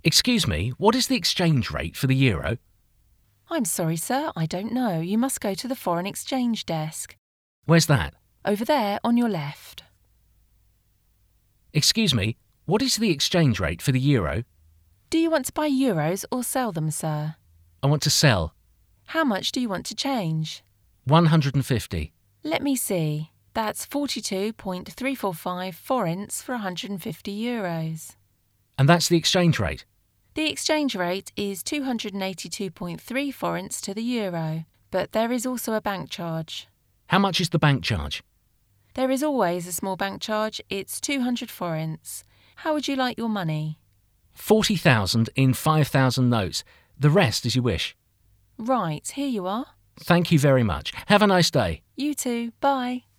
Excuse me, what is the exchange rate for the euro? I'm sorry, sir, I don't know. You must go to the foreign exchange desk. Where's that? Over there on your left. Excuse me, what is the exchange rate for the euro? Do you want to buy euros or sell them, sir? I want to sell. How much do you want to change? 150. Let me see. That's 42.345 forints for 150 euros. And that's the exchange rate? The exchange rate is 282.3 forints to the euro, but there is also a bank charge. How much is the bank charge? There is always a small bank charge. It's 200 forints. How would you like your money? 40,000 in 5,000 notes. The rest as you wish. Right, here you are. Thank you very much. Have a nice day. You too. Bye.